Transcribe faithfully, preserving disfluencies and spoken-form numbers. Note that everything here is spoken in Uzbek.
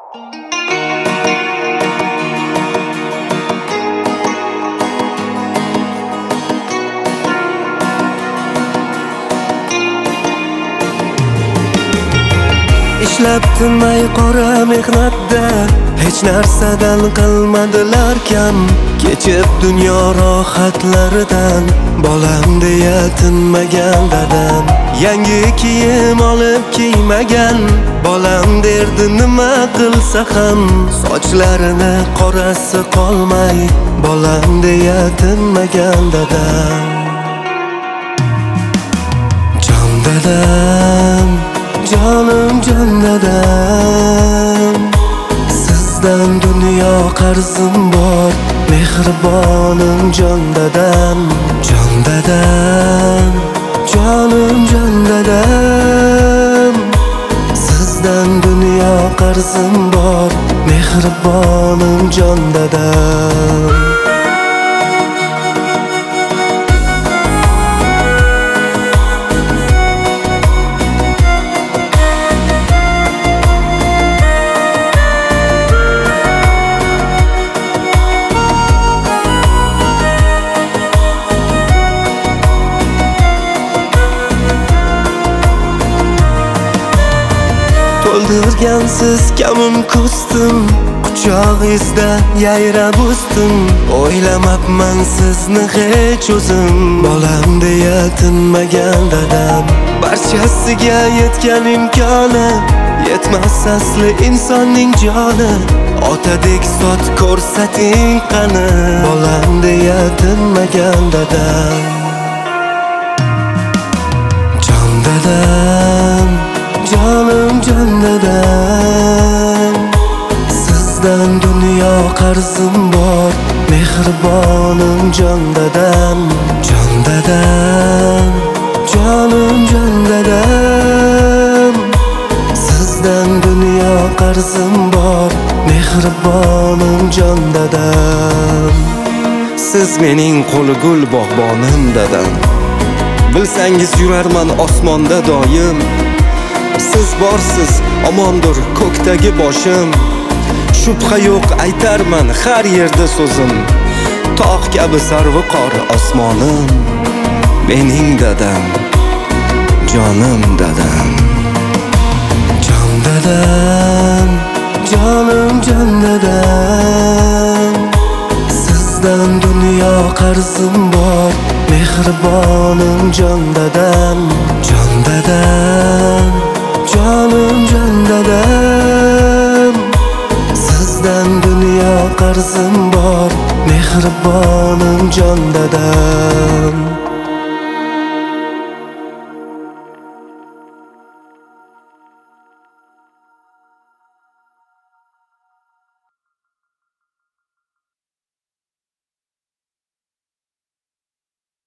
Ishlab tinmay qora mehnatda hech narsadan qilmadilar kam. Kechib dunyo rohatlaridan bolam deya tinmagan dadam. Yangi kiyim olib kiymagan bolam derdi nima qilsa ham. Sochlarini qorasi qolmay bolam deya tinmagan dadam. Jon dadam, jonim jon dadam, sizdan dunyo qarzim bor, mehribonim jon dadam. Jon dadam, jonim jon dadam, sizdan dunyo qarzim bor, mehribonim jon dadam. To'ldirgansiz kamim ko'stim, quchog'ingizda yayrab o'sdim. O'ylamabman sizni hech o'zim, bolam deya tinmagan dadam. Barchasiga yetgan imkoni yetmas asli insonning joni. Otadek zot ko'rsating qani, bolam deya tinmagan dadam. Jon dadam, jonim jon dadam, sizdan dunyo qarzim bor, mehribonim jon dadam. Jon dadam, jonim jon dadam, sizdan dunyo qarzim bor, mehribonim jon dadam. Siz mening qo'li gul bog'bonim dadam. Bilsangiz yurarman osmonda doim. Siz borsiz, omondir ko'kdagi boshim. Shubha yo'q aytarman har yerda so'zim. Tog' kabi sarviqor osmonim, mening dadam, jonim dadam. Jon dadam, jonim jon dadam, sizdan dunyo qarzim bor, mehribonim jon dadam. Jon dadam, jonim jon dadam, sizdan dunyo qarzim bor, mehribonim jon dadam.